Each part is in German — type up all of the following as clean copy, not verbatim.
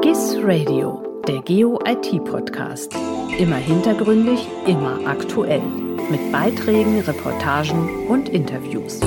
GIS Radio, der Geo-IT-Podcast. Immer hintergründig, immer aktuell. Mit Beiträgen, Reportagen und Interviews.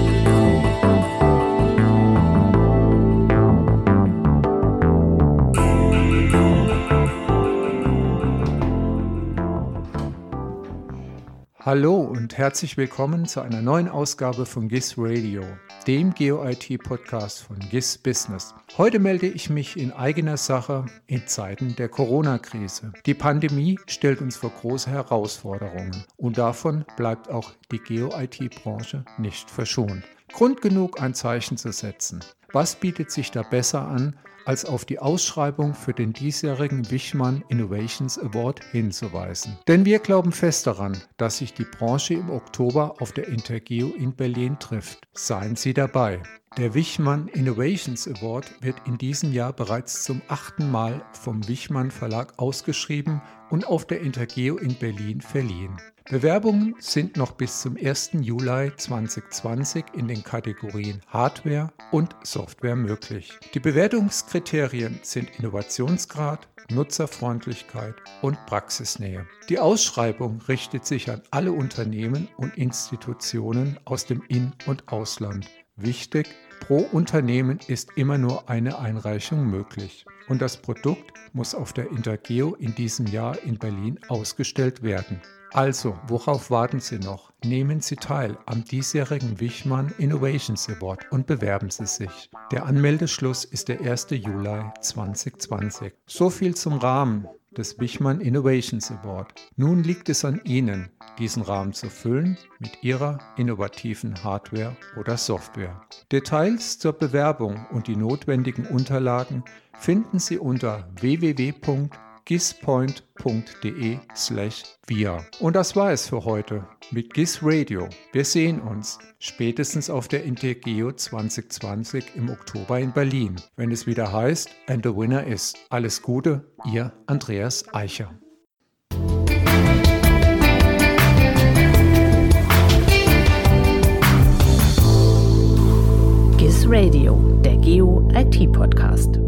Hallo und herzlich willkommen zu einer neuen Ausgabe von GIS Radio, dem Geo-IT-Podcast von GIS Business. Heute melde ich mich in eigener Sache in Zeiten der Corona-Krise. Die Pandemie stellt uns vor große Herausforderungen und davon bleibt auch die Geo-IT-Branche nicht verschont. Grund genug, ein Zeichen zu setzen. Was bietet sich da besser an, als auf die Ausschreibung für den diesjährigen Wichmann Innovations Award hinzuweisen? Denn wir glauben fest daran, dass sich die Branche im Oktober auf der Intergeo in Berlin trifft. Seien Sie dabei! Der Wichmann Innovations Award wird in diesem Jahr bereits zum 8. Mal vom Wichmann Verlag ausgeschrieben und auf der Intergeo in Berlin verliehen. Bewerbungen sind noch bis zum 1. Juli 2020 in den Kategorien Hardware und Software möglich. Die Bewertungskriterien sind Innovationsgrad, Nutzerfreundlichkeit und Praxisnähe. Die Ausschreibung richtet sich an alle Unternehmen und Institutionen aus dem In- und Ausland. Wichtig, pro Unternehmen ist immer nur eine Einreichung möglich. Und das Produkt muss auf der Intergeo in diesem Jahr in Berlin ausgestellt werden. Also, worauf warten Sie noch? Nehmen Sie teil am diesjährigen Wichmann Innovations Award und bewerben Sie sich. Der Anmeldeschluss ist der 1. Juli 2020. So viel zum Rahmen des Wichmann Innovations Award. Nun liegt es an Ihnen, diesen Rahmen zu füllen mit Ihrer innovativen Hardware oder Software. Details zur Bewerbung und die notwendigen Unterlagen finden Sie unter www.gispoint.de/wir. Und das war es für heute mit GIS Radio. Wir sehen uns spätestens auf der Intergeo 2020 im Oktober in Berlin, wenn es wieder heißt, and the winner is. Alles Gute, Ihr Andreas Eicher. GIS Radio, der Geo-IT-Podcast.